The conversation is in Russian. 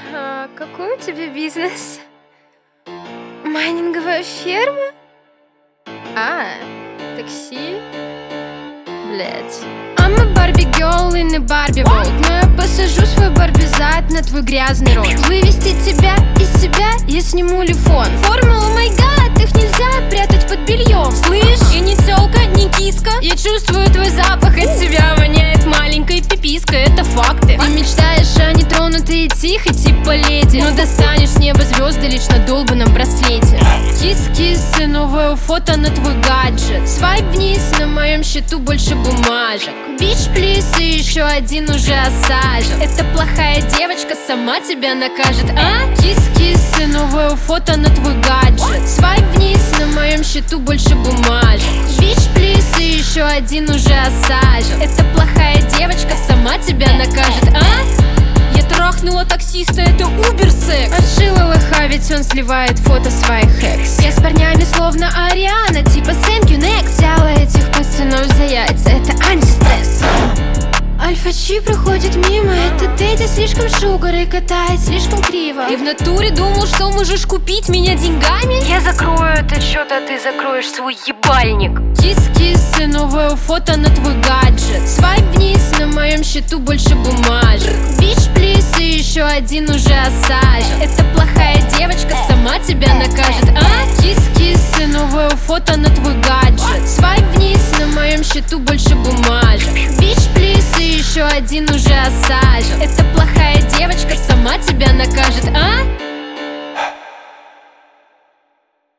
Какой у тебя бизнес? Майнинговая ферма? Такси? Блять. I'm a Barbie girl in a Barbie world. Но я посажу свой Барби зад на твой грязный рот. Вывести тебя из себя, я сниму лифон. Формула, май гад, их нельзя прятать под бельем. Слышь, я не тёлка, не киска. Я чувствую твой запах, от тебя воняет маленькой пипиской. Это факты. Ты мечтаешь о нетронутой и тихой, типа леди, но достанешь с неба звезды лишь на долбаном браслете. Кис-кис и новое фото на твой гаджет. Свайп вниз, на моем счету больше бумажек. Бич, плиз, и еще один уже осажен. Эта плохая девочка сама тебя накажет, Кис-кис и новое фото на твой гаджет. Свайп вниз, на моем счету больше бумажек. Бич, плиз, и еще один уже осажен. Эта плохая девочка сама тебя накажет, Я трахнула таксиста, это убер-секс. Отшила лоха, ведь он сливает фото своих экс. Я с парнями словно Ариана, типа thank you next. Взяла этих пацанов за яйца, это антистресс. Альфа-чи проходит мимо, это Дэдди слишком шугар и катает слишком криво. Ты в натуре думал, что можешь купить меня деньгами? Я закрою этот счет, а ты закроешь свой ебальник. Кис-кис и новое фото на твой гаджет. Свайп вниз, на моем счету больше бумажек. Бич, плиз, и еще один уже осажен. Эта плохая девочка сама тебя накажет, Кис-кис и новое фото на твой гаджет. Свайп вниз, на моем счету больше бумажек. Бич, плиз, и еще один уже осажен. Эта плохая девочка сама тебя накажет,